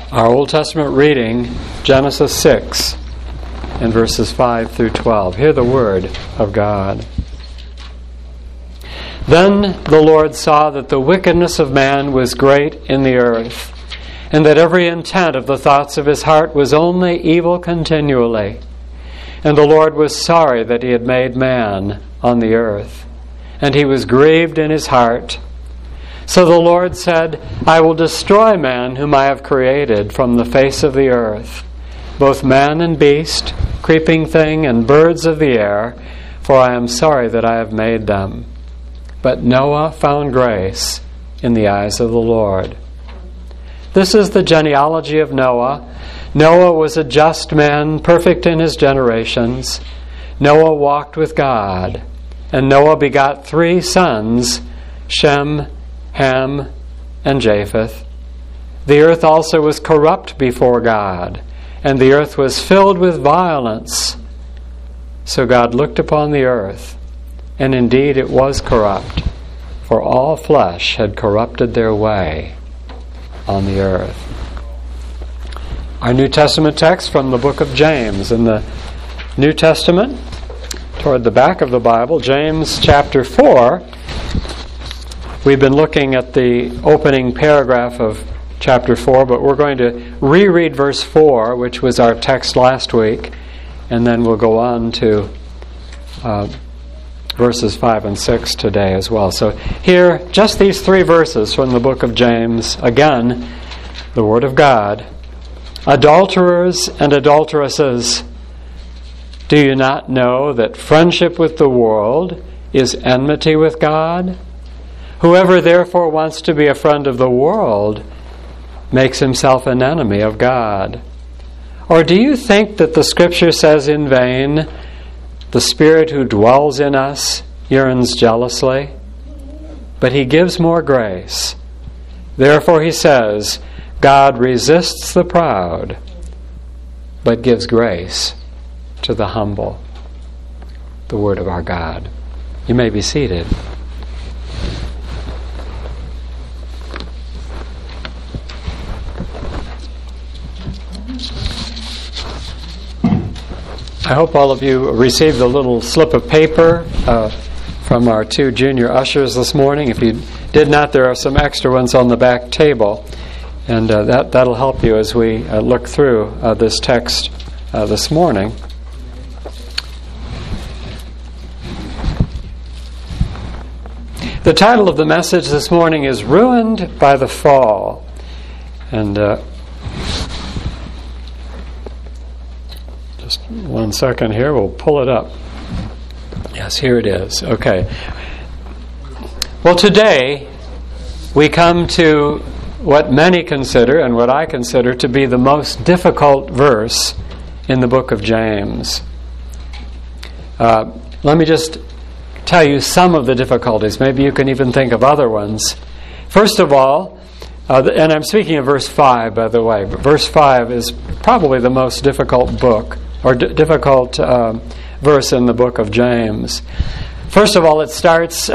Our Old Testament reading, Genesis 6 and verses 5 through 12. Hear the word of God. Then the Lord saw that the wickedness of man was great in the earth, and that every intent of the thoughts of his heart was only evil continually. And the Lord was sorry that he had made man on the earth, and he was grieved in his heart. So the Lord said, I will destroy man whom I have created from the face of the earth, both man and beast, creeping thing, and birds of the air, for I am sorry that I have made them. But Noah found grace in the eyes of the Lord. This is the genealogy of Noah. Noah was a just man, perfect in his generations. Noah walked with God, and Noah begot 3 sons, Shem, Ham, and Japheth. The earth also was corrupt before God, and the earth was filled with violence. So God looked upon the earth, and indeed it was corrupt, for all flesh had corrupted their way on the earth. Our New Testament text from the book of James. In the New Testament, toward the back of the Bible, James chapter 4. We've been looking at the opening paragraph of chapter 4, but we're going to reread verse 4, which was our text last week, and then we'll go on to verses 5 and 6 today as well. So here, just these 3 verses from the book of James. Again, the Word of God. Adulterers and adulteresses, do you not know that friendship with the world is enmity with God? Whoever therefore wants to be a friend of the world makes himself an enemy of God. Or do you think that the Scripture says in vain, the Spirit who dwells in us yearns jealously? But He gives more grace. Therefore He says, God resists the proud, but gives grace to the humble. The word of our God. You may be seated. I hope all of you received a little slip of paper from our 2 junior ushers this morning. If you did not, there are some extra ones on the back table. And that'll help you as we look through this text this morning. The title of the message this morning is Ruined by the Fall. And just one second here, we'll pull it up. Yes, here it is. Okay. Well, today we come to what many consider, and what I consider, to be the most difficult verse in the book of James. Let me just tell you some of the difficulties. Maybe you can even think of other ones. First of all, and I'm speaking of verse 5, by the way, but verse 5 is probably the most difficult book, or difficult verse in the book of James. First of all, it starts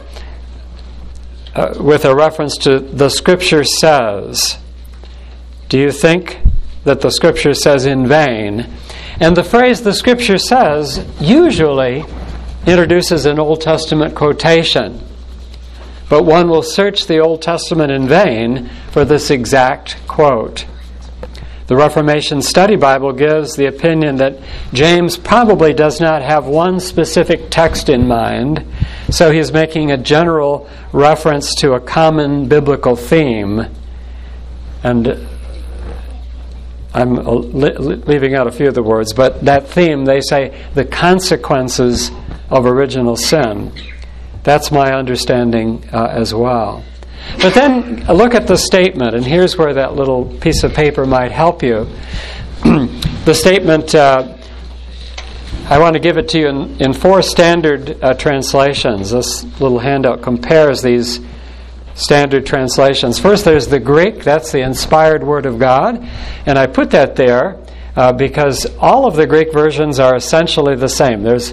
with a reference to the Scripture says. Do you think that the Scripture says in vain? And the phrase the Scripture says usually introduces an Old Testament quotation. But one will search the Old Testament in vain for this exact quote. The Reformation Study Bible gives the opinion that James probably does not have one specific text in mind, so he's making a general reference to a common biblical theme. And I'm leaving out a few of the words, but that theme, they say, the consequences of original sin. That's my understanding as well. But then look at the statement, and here's where that little piece of paper might help you. The statement, I want to give it to you in 4 standard translations. This little handout compares these standard translations. First, there's the Greek. That's the inspired Word of God. And I put that there because all of the Greek versions are essentially the same. There's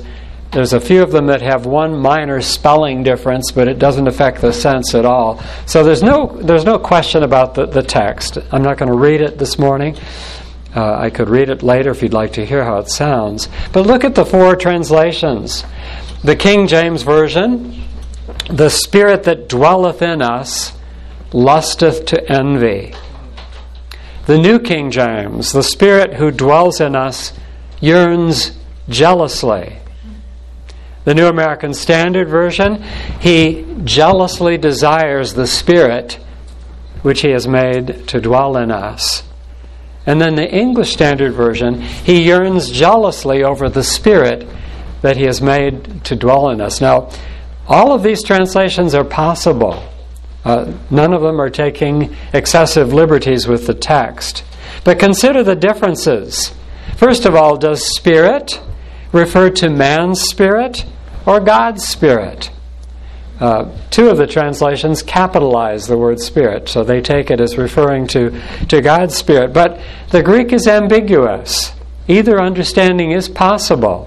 There's a few of them that have one minor spelling difference, but it doesn't affect the sense at all. So there's no question about the text. I'm not going to read it this morning. I could read it later if you'd like to hear how it sounds. But look at the 4 translations. The King James Version, "The Spirit that dwelleth in us lusteth to envy." The New King James, "The Spirit who dwells in us yearns jealously." The New American Standard Version, "He jealously desires the Spirit which He has made to dwell in us." And then the English Standard Version, "He yearns jealously over the Spirit that He has made to dwell in us." Now, all of these translations are possible. None of them are taking excessive liberties with the text. But consider the differences. First of all, does Spirit refer to man's spirit or God's Spirit? 2 of the translations capitalize the word Spirit, so they take it as referring to God's Spirit. But the Greek is ambiguous. Either understanding is possible.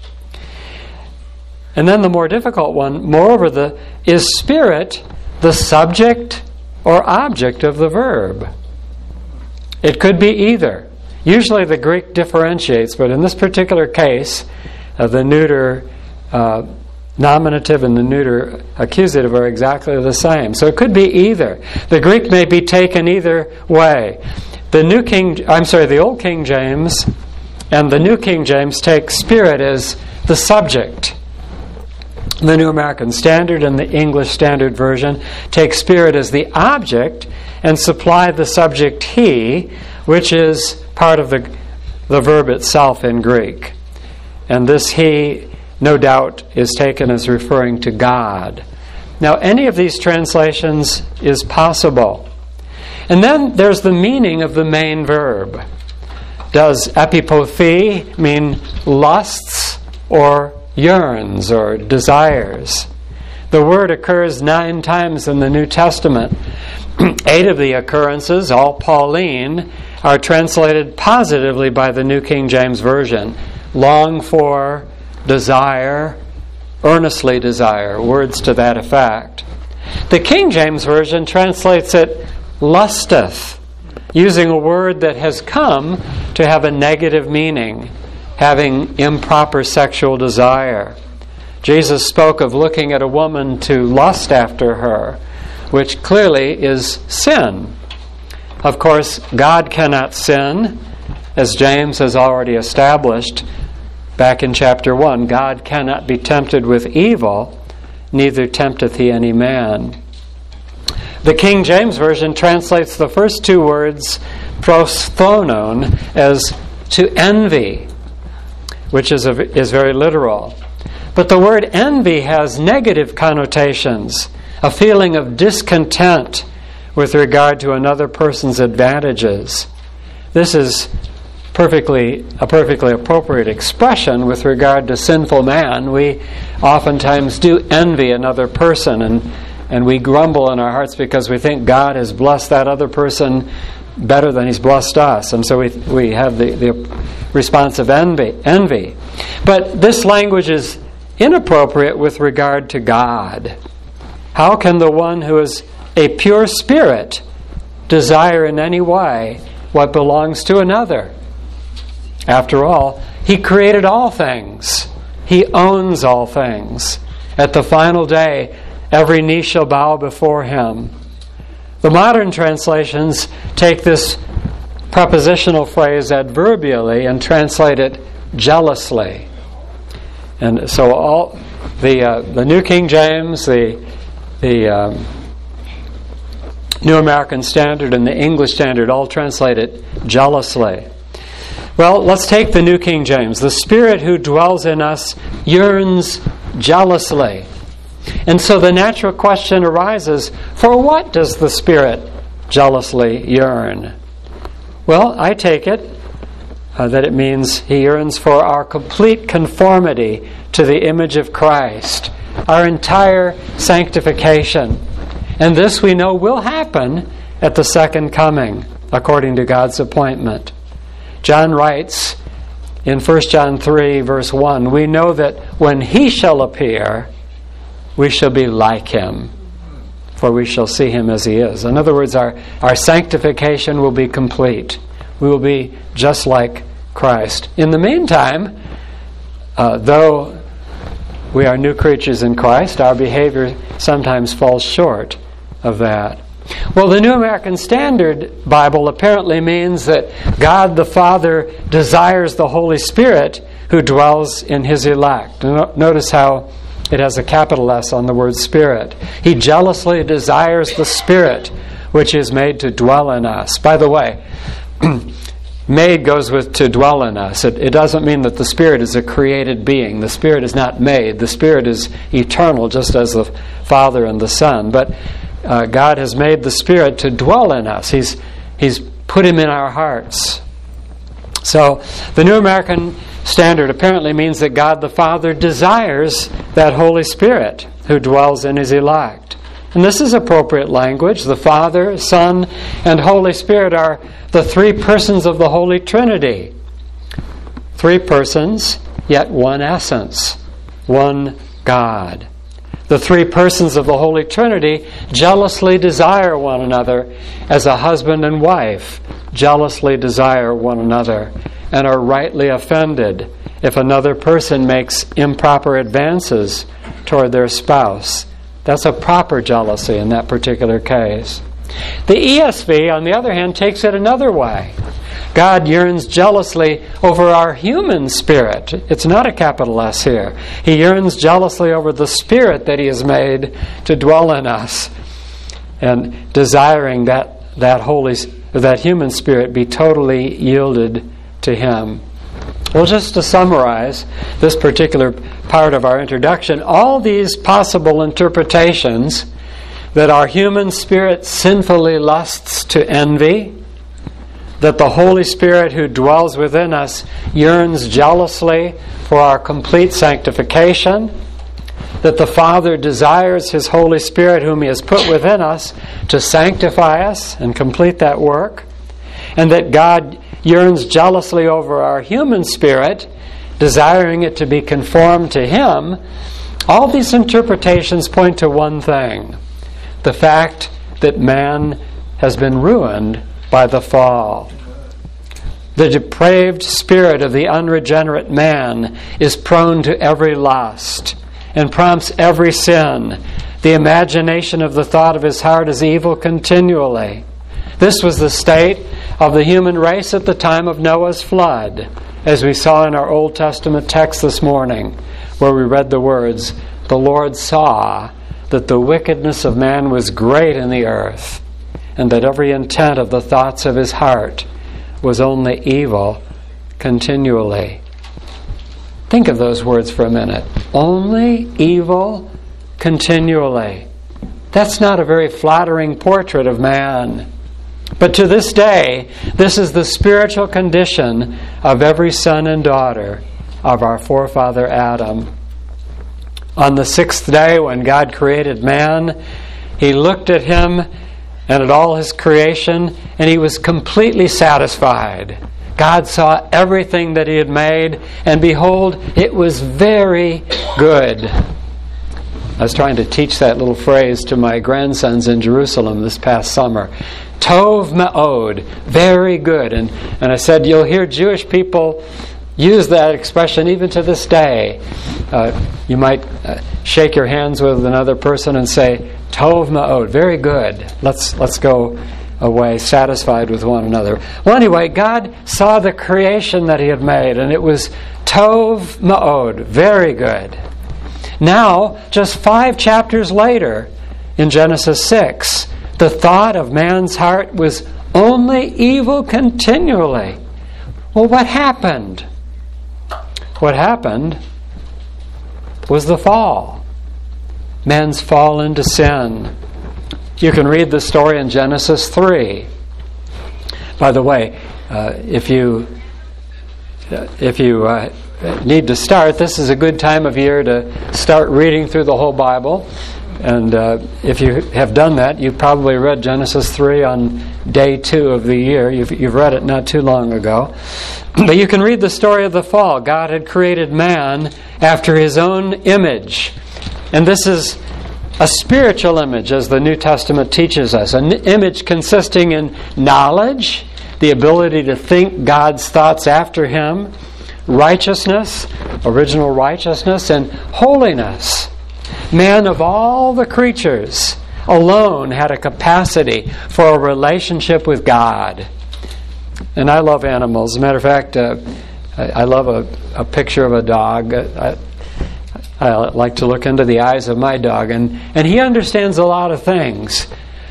And then the more difficult one, moreover, is Spirit the subject or object of the verb? It could be either. Usually the Greek differentiates, but in this particular case, the neuter nominative and the neuter accusative are exactly the same. So it could be either. The Greek may be taken either way. The Old King James and the New King James take Spirit as the subject. The New American Standard and the English Standard Version take Spirit as the object and supply the subject He, which is part of the verb itself in Greek. And this He, no doubt, is taken as referring to God. Now, any of these translations is possible. And then there's the meaning of the main verb. Does epipothē mean lusts or yearns or desires? The word occurs 9 times in the New Testament. 8 of the occurrences, all Pauline, are translated positively by the New King James Version. Long for, desire, earnestly desire, words to that effect. The King James Version translates it lusteth, using a word that has come to have a negative meaning, having improper sexual desire. Jesus spoke of looking at a woman to lust after her, which clearly is sin. Of course, God cannot sin, as James has already established back in chapter 1. God cannot be tempted with evil, neither tempteth He any man. The King James Version translates the first 2 words, prosthonon, as to envy, which is very literal. But the word envy has negative connotations, a feeling of discontent with regard to another person's advantages. This is a perfectly appropriate expression with regard to sinful man. We oftentimes do envy another person, and we grumble in our hearts because we think God has blessed that other person better than He's blessed us. And so we have the response of envy. But this language is inappropriate with regard to God. How can the one who is a pure spirit desire in any way what belongs to another? After all, He created all things. He owns all things. At the final day, every knee shall bow before Him. The modern translations take this prepositional phrase adverbially and translate it jealously. And so all the New King James, the New American Standard, and the English Standard all translate it jealously. Well, let's take the New King James. The Spirit who dwells in us yearns jealously. And so the natural question arises, for what does the Spirit jealously yearn? Well, I take it that it means He yearns for our complete conformity to the image of Christ, our entire sanctification. And this we know will happen at the second coming, according to God's appointment. John writes, in 1 John 3, verse 1, we know that when He shall appear, we shall be like Him, for we shall see Him as He is. In other words, our sanctification will be complete. We will be just like Christ. In the meantime, though we are new creatures in Christ, our behavior sometimes falls short of that. Well, the New American Standard Bible apparently means that God the Father desires the Holy Spirit who dwells in His elect. Notice how it has a capital S on the word Spirit. He jealously desires the Spirit which is made to dwell in us. By the way, made goes with to dwell in us. It doesn't mean that the Spirit is a created being. The Spirit is not made. The Spirit is eternal, just as the Father and the Son. But God has made the Spirit to dwell in us. He's put Him in our hearts. So the New American Standard apparently means that God the Father desires that Holy Spirit who dwells in His elect. And this is appropriate language. The Father, Son, and Holy Spirit are the three persons of the Holy Trinity. Three persons, yet one essence, one God. The three persons of the Holy Trinity jealously desire one another as a husband and wife jealously desire one another and are rightly offended if another person makes improper advances toward their spouse. That's a proper jealousy in that particular case. The ESV, on the other hand, takes it another way. God yearns jealously over our human spirit. It's not a capital S here. He yearns jealously over the Spirit that He has made to dwell in us, and desiring that human spirit be totally yielded to Him. Well, just to summarize this particular part of our introduction, all these possible interpretations that our human spirit sinfully lusts to envy, that the Holy Spirit who dwells within us yearns jealously for our complete sanctification, that the Father desires His Holy Spirit whom He has put within us to sanctify us and complete that work, and that God yearns jealously over our human spirit, desiring it to be conformed to Him. All these interpretations point to one thing: the fact that man has been ruined by the fall. The depraved spirit of the unregenerate man is prone to every lust and prompts every sin. The imagination of the thought of his heart is evil continually. This was the state of the human race at the time of Noah's flood, as we saw in our Old Testament text this morning, where we read the words, "The Lord saw that the wickedness of man was great in the earth, and that every intent of the thoughts of his heart was only evil continually." Think of those words for a minute. Only evil continually. That's not a very flattering portrait of man. But to this day, this is the spiritual condition of every son and daughter of our forefather Adam. On the sixth day, when God created man, He looked at him and at all His creation, and He was completely satisfied. God saw everything that He had made, and behold, it was very good. I was trying to teach that little phrase to my grandsons in Jerusalem this past summer. Tov Ma'od, very good. And I said, you'll hear Jewish people use that expression even to this day. You might shake your hands with another person and say, Tov Ma'od, very good. Let's go away satisfied with one another. Well, anyway, God saw the creation that He had made, and it was Tov Ma'od, very good. Now, just 5 chapters later, in Genesis 6, the thought of man's heart was only evil continually. Well, what happened? What happened was the fall. Man's fall into sin. You can read the story in Genesis 3. By the way, if you need to start, this is a good time of year to start reading through the whole Bible. And if you have done that, you've probably read Genesis 3 on day 2 of the year. You've read it not too long ago. But you can read the story of the fall. God had created man after His own image. And this is a spiritual image, as the New Testament teaches us. An image consisting in knowledge, the ability to think God's thoughts after Him, righteousness, original righteousness, and holiness. Man, of all the creatures, alone had a capacity for a relationship with God. And I love animals. As a matter of fact, I love a picture of a dog. I like to look into the eyes of my dog, and he understands a lot of things.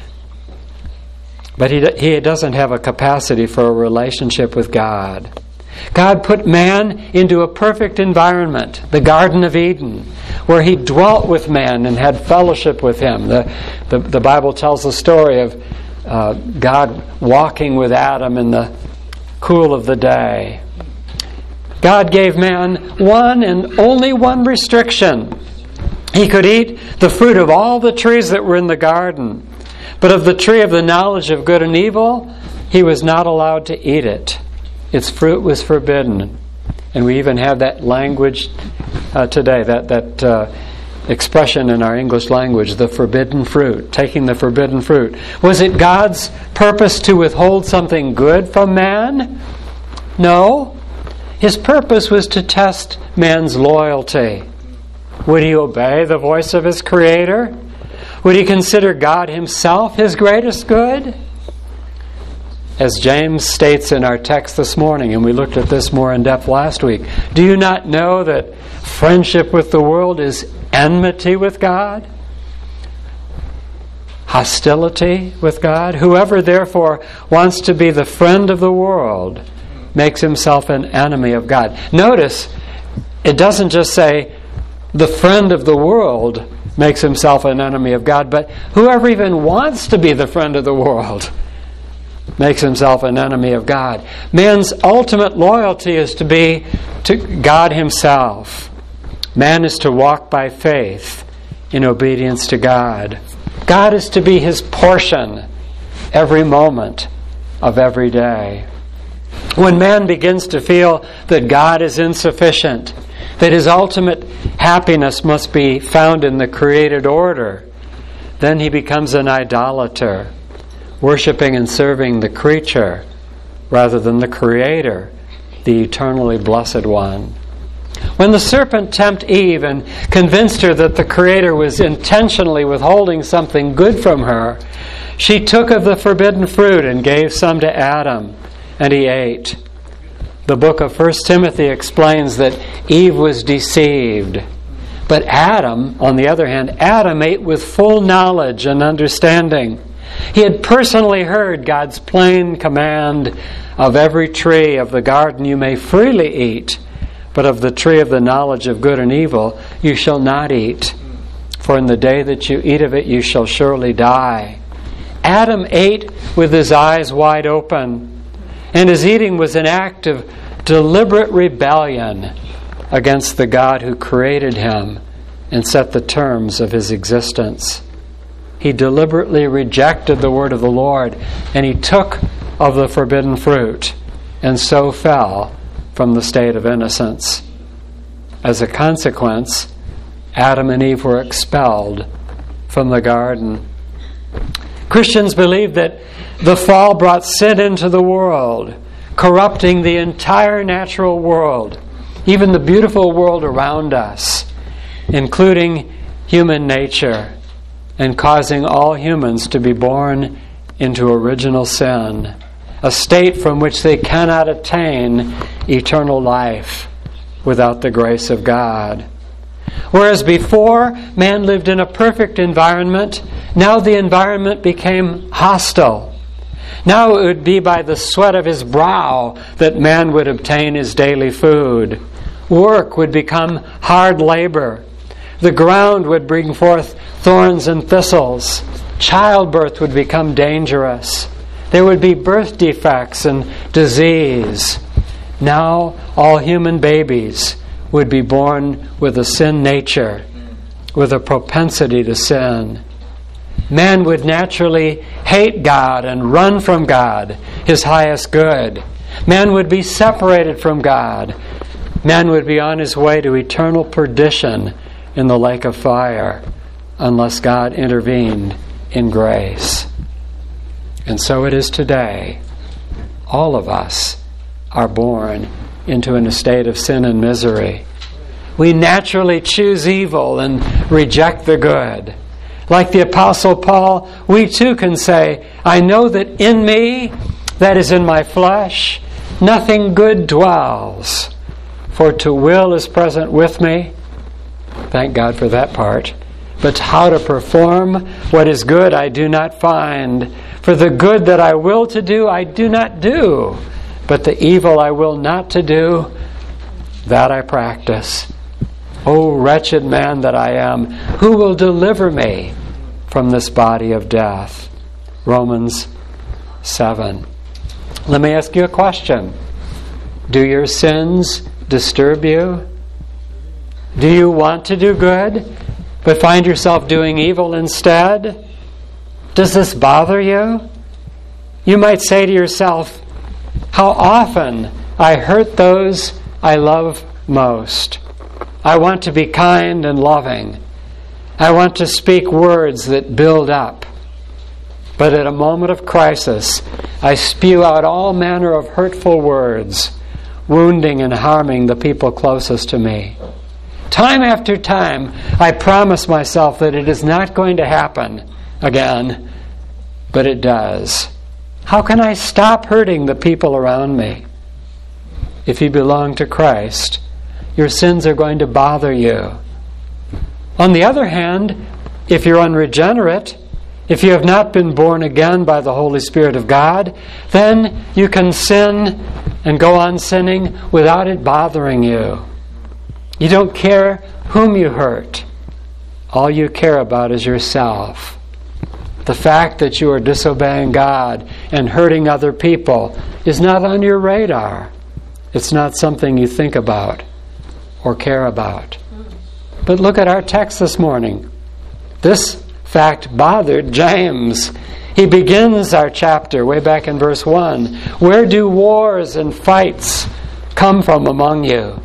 But he doesn't have a capacity for a relationship with God. God put man into a perfect environment, the Garden of Eden, where He dwelt with man and had fellowship with him. The Bible tells the story of God walking with Adam in the cool of the day. God gave man one and only one restriction. He could eat the fruit of all the trees that were in the garden, but of the tree of the knowledge of good and evil, he was not allowed to eat it. Its fruit was forbidden. And we even have that language today, that expression in our English language, the forbidden fruit, taking the forbidden fruit. Was it God's purpose to withhold something good from man? No. His purpose was to test man's loyalty. Would he obey the voice of his Creator? Would he consider God Himself his greatest good? As James states in our text this morning, and we looked at this more in depth last week, do you not know that friendship with the world is enmity with God? Hostility with God? Whoever therefore wants to be the friend of the world makes himself an enemy of God. Notice, it doesn't just say the friend of the world makes himself an enemy of God, but whoever even wants to be the friend of the world makes himself an enemy of God. Man's ultimate loyalty is to be to God Himself. Man is to walk by faith in obedience to God. God is to be his portion every moment of every day. When man begins to feel that God is insufficient, that his ultimate happiness must be found in the created order, then he becomes an idolater, worshiping and serving the creature rather than the Creator, the eternally blessed one. When the serpent tempted Eve and convinced her that the Creator was intentionally withholding something good from her, she took of the forbidden fruit and gave some to Adam, and he ate. The book of 1 Timothy explains that Eve was deceived. But Adam, on the other hand, Adam ate with full knowledge and understanding. He had personally heard God's plain command, of every tree of the garden you may freely eat, but of the tree of the knowledge of good and evil you shall not eat. For in the day that you eat of it you shall surely die. Adam ate with his eyes wide open, and his eating was an act of deliberate rebellion against the God who created him and set the terms of his existence. He deliberately rejected the word of the Lord, and he took of the forbidden fruit, and so fell from the state of innocence. As a consequence, Adam and Eve were expelled from the garden. Christians believe that the fall brought sin into the world, corrupting the entire natural world, even the beautiful world around us, including human nature, and causing all humans to be born into original sin, a state from which they cannot attain eternal life without the grace of God. Whereas before, man lived in a perfect environment, now the environment became hostile. Now it would be by the sweat of his brow that man would obtain his daily food. Work would become hard labor. The ground would bring forth thorns and thistles. Childbirth would become dangerous. There would be birth defects and disease. Now all human babies would be born with a sin nature, with a propensity to sin. Man would naturally hate God and run from God, His highest good. Man would be separated from God. Man would be on his way to eternal perdition in the lake of fire unless God intervened in grace. And so it is today. All of us are born into an estate of sin and misery. We naturally choose evil and reject the good. Like the Apostle Paul, we too can say, I know that in me, that is in my flesh, nothing good dwells. For to will is present with me. Thank God for that part. But how to perform what is good I do not find. For the good that I will to do, I do not do. But the evil I will not to do, that I practice. O wretched man that I am, who will deliver me from this body of death? Romans 7. Let me ask you a question. Do your sins disturb you? Do you want to do good, but find yourself doing evil instead? Does this bother you? You might say to yourself, how often I hurt those I love most. I want to be kind and loving. I want to speak words that build up. But at a moment of crisis, I spew out all manner of hurtful words, wounding and harming the people closest to me. Time after time, I promise myself that it is not going to happen again, but it does. How can I stop hurting the people around me? If you belong to Christ, your sins are going to bother you. On the other hand, if you're unregenerate, if you have not been born again by the Holy Spirit of God, then you can sin and go on sinning without it bothering you. You don't care whom you hurt. All you care about is yourself. The fact that you are disobeying God and hurting other people is not on your radar. It's not something you think about or care about. But look at our text this morning. This fact bothered James. He begins our chapter way back in verse 1. Where do wars and fights come from among you?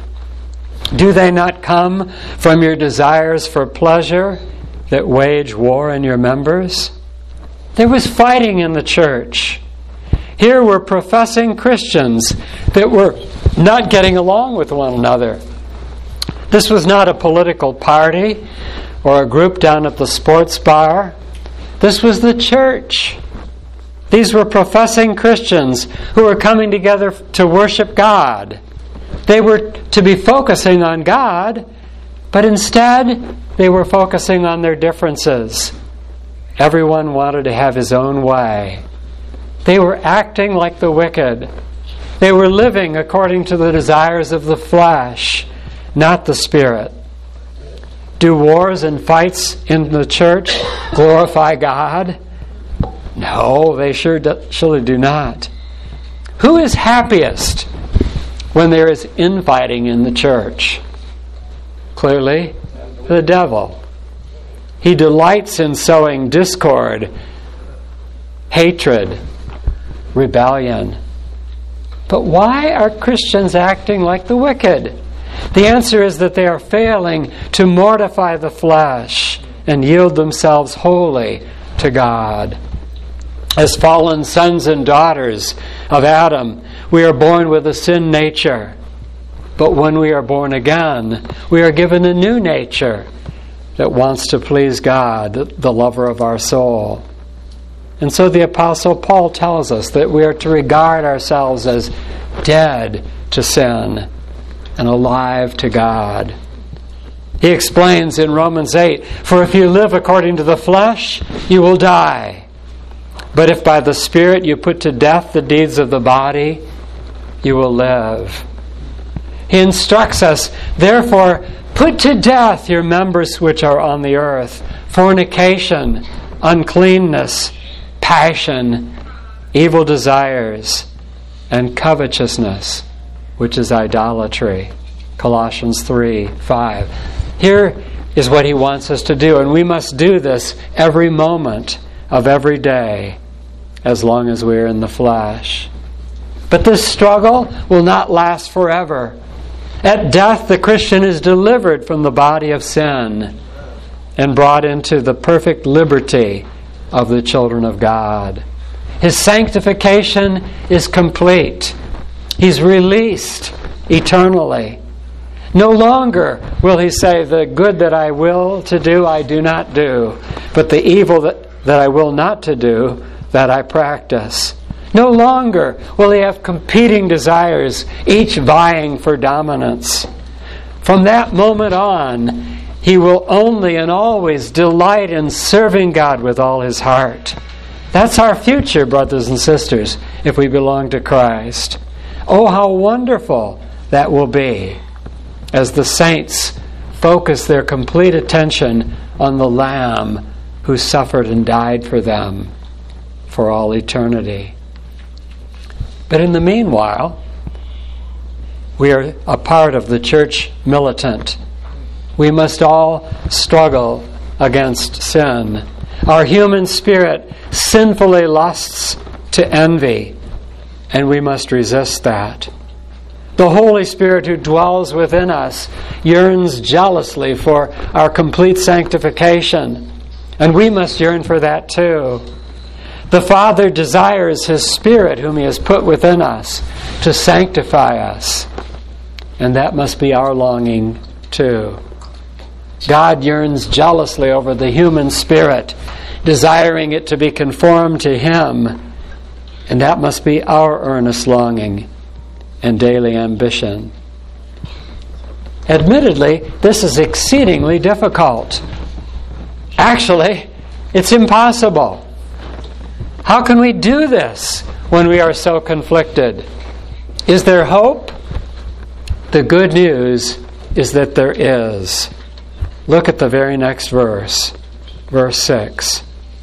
Do they not come from your desires for pleasure that wage war in your members? There was fighting in the church. Here were professing Christians that were not getting along with one another. This was not a political party or a group down at the sports bar. This was the church. These were professing Christians who were coming together to worship God. They were to be focusing on God, but instead they were focusing on their differences. Everyone wanted to have his own way. They were acting like the wicked. They were living according to the desires of the flesh, not the Spirit. Do wars and fights in the church glorify God? No, they surely do not. Who is happiest when there is infighting in the church? Clearly, the devil. He delights in sowing discord, hatred, rebellion. But why are Christians acting like the wicked? The answer is that they are failing to mortify the flesh and yield themselves wholly to God. As fallen sons and daughters of Adam, we are born with a sin nature. But when we are born again, we are given a new nature that wants to please God, the lover of our soul. And so the Apostle Paul tells us that we are to regard ourselves as dead to sin and alive to God. He explains in Romans 8, for if you live according to the flesh, you will die. But if by the Spirit you put to death the deeds of the body, you will live. He instructs us, therefore, put to death your members which are on the earth, fornication, uncleanness, passion, evil desires, and covetousness, which is idolatry. Colossians 3:5. Here is what He wants us to do. And we must do this every moment of every day as long as we're in the flesh. But this struggle will not last forever. At death, the Christian is delivered from the body of sin and brought into the perfect liberty of the children of God. His sanctification is complete. He's released eternally. No longer will he say, the good that I will to do, I do not do, but the evil that I will not to do, that I practice. No longer will he have competing desires, each vying for dominance. From that moment on, he will only and always delight in serving God with all his heart. That's our future, brothers and sisters, if we belong to Christ. Oh, how wonderful that will be as the saints focus their complete attention on the Lamb who suffered and died for them for all eternity. But in the meanwhile, we are a part of the church militant. We must all struggle against sin. Our human spirit sinfully lusts to envy, and we must resist that. The Holy Spirit who dwells within us yearns jealously for our complete sanctification, and we must yearn for that too. The Father desires His Spirit, whom He has put within us, to sanctify us, and that must be our longing too. God yearns jealously over the human spirit, desiring it to be conformed to Him, and that must be our earnest longing and daily ambition. Admittedly, this is exceedingly difficult. Actually, it's impossible. How can we do this when we are so conflicted? Is there hope? The good news is that there is. Look at the very next verse, verse 6.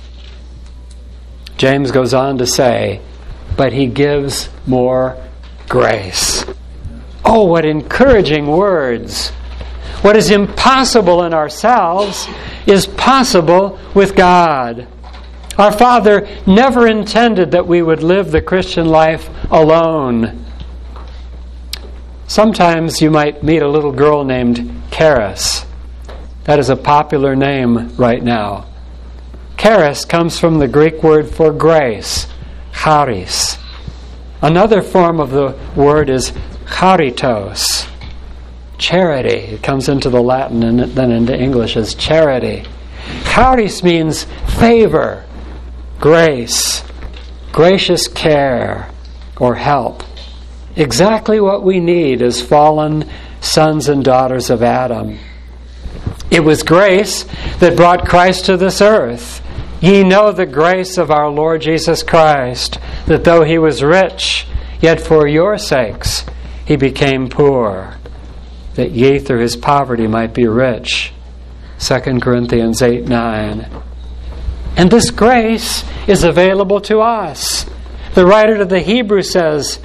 James goes on to say, but He gives more grace. Oh, what encouraging words. What is impossible in ourselves is possible with God. Our Father never intended that we would live the Christian life alone. Sometimes you might meet a little girl named Charis. That is a popular name right now. Charis comes from the Greek word for grace, charis. Another form of the word is charitos, charity. It comes into the Latin and then into English as charity. Charis means favor, grace, gracious care, or help. Exactly what we need as fallen sons and daughters of Adam. It was grace that brought Christ to this earth. Ye know the grace of our Lord Jesus Christ, that though He was rich, yet for your sakes He became poor, that ye through His poverty might be rich. 2 Corinthians 8:9. And this grace is available to us. The writer to the Hebrews says,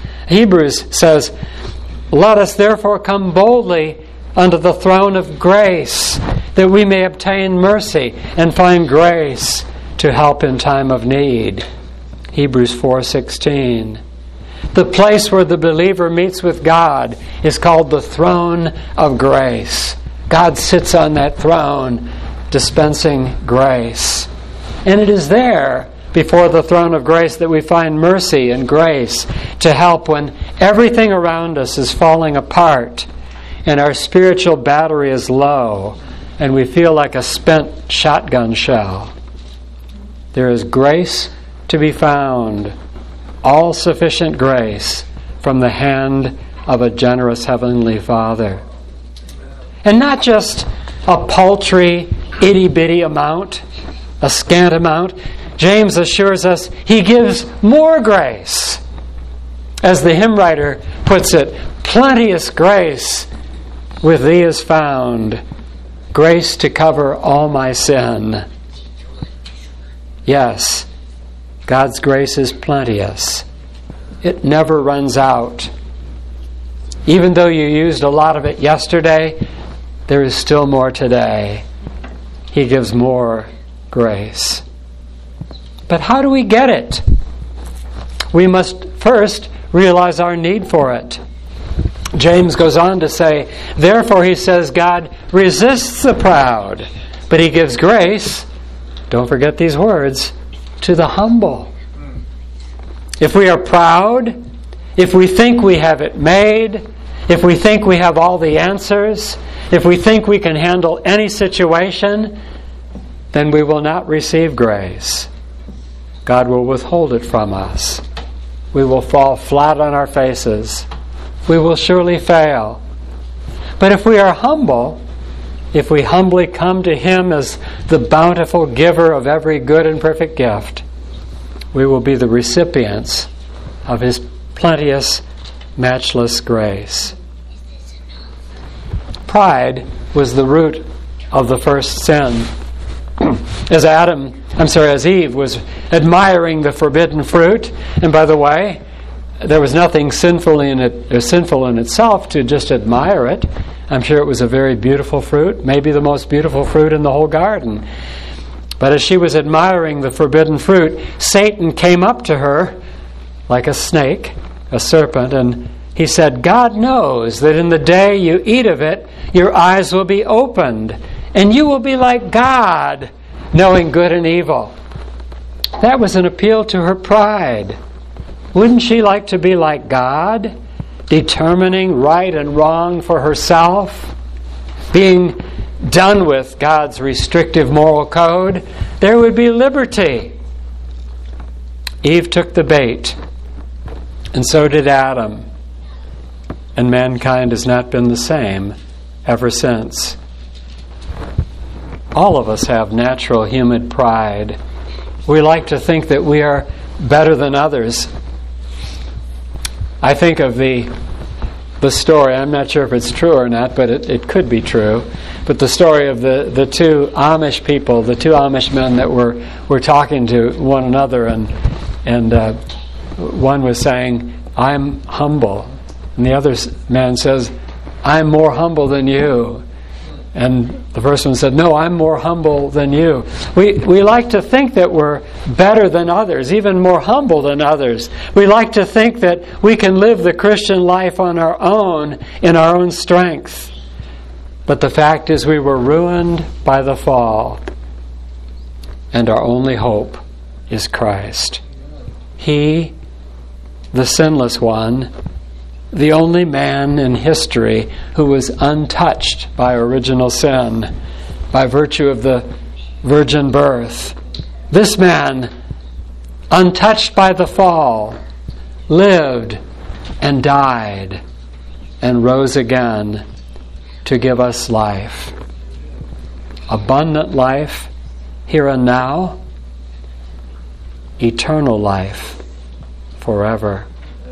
let us therefore come boldly unto the throne of grace, that we may obtain mercy and find grace to help in time of need. Hebrews 4:16. The place where the believer meets with God is called the throne of grace. God sits on that throne dispensing grace. And it is there, before the throne of grace, that we find mercy and grace to help when everything around us is falling apart and our spiritual battery is low and we feel like a spent shotgun shell. There is grace to be found, all sufficient grace from the hand of a generous Heavenly Father. And not just a paltry, itty-bitty amount, a scant amount. James assures us He gives more grace. As the hymn writer puts it, plenteous grace with Thee is found, grace to cover all my sin. Yes, God's grace is plenteous. It never runs out. Even though you used a lot of it yesterday, there is still more today. He gives more grace. But how do we get it? We must first realize our need for it. James goes on to say, therefore, he says, God resists the proud, but He gives grace, don't forget these words, to the humble. If we are proud, if we think we have it made, if we think we have all the answers, if we think we can handle any situation, then we will not receive grace. God will withhold it from us. We will fall flat on our faces. We will surely fail. But if we are humble, if we humbly come to Him as the bountiful giver of every good and perfect gift, we will be the recipients of His plenteous, matchless grace. Pride was the root of the first sin. As Eve was admiring the forbidden fruit, and by the way, there was nothing sinful in itself to just admire it. I'm sure it was a very beautiful fruit, maybe the most beautiful fruit in the whole garden. But as she was admiring the forbidden fruit, Satan came up to her like a snake, a serpent, and he said, God knows that in the day you eat of it, your eyes will be opened, and you will be like God, knowing good and evil. That was an appeal to her pride. Wouldn't she like to be like God, determining right and wrong for herself, being done with God's restrictive moral code? There would be liberty. Eve took the bait, and so did Adam. And mankind has not been the same ever since. All of us have natural human pride. We like to think that we are better than others. I think of the story, I'm not sure if it's true or not, but it could be true, but the story of the two Amish people, the two Amish men that were talking to one another, and one was saying, I'm humble. And the other man says, I'm more humble than you. And the first one said, no, I'm more humble than you. We like to think that we're better than others, even more humble than others. We like to think that we can live the Christian life on our own, in our own strength. But the fact is we were ruined by the fall. And our only hope is Christ. He, the sinless one, the only man in history who was untouched by original sin, by virtue of the virgin birth. This man, untouched by the fall, lived and died and rose again to give us life. Abundant life here and now, eternal life forever.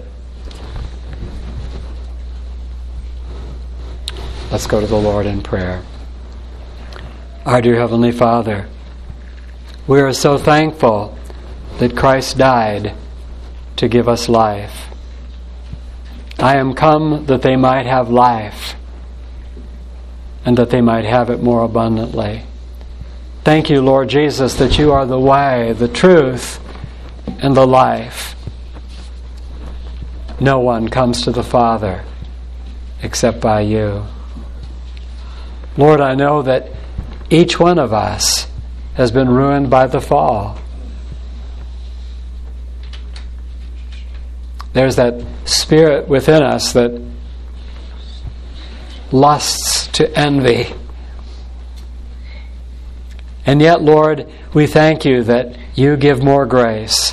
Let's go to the Lord in prayer. Our dear Heavenly Father, we are so thankful that Christ died to give us life. I am come that they might have life, and that they might have it more abundantly. Thank you, Lord Jesus, that you are the way, the truth, and the life. No one comes to the Father except by you. Lord, I know that each one of us has been ruined by the fall. There's that spirit within us that lusts to envy. And yet, Lord, we thank you that you give more grace.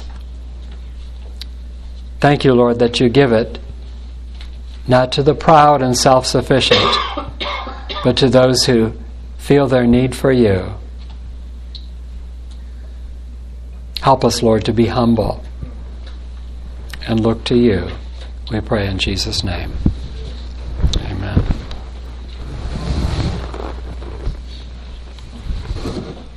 Thank you, Lord, that you give it not to the proud and self-sufficient, but to those who feel their need for you. Help us, Lord, to be humble and look to you. We pray in Jesus' name. Amen.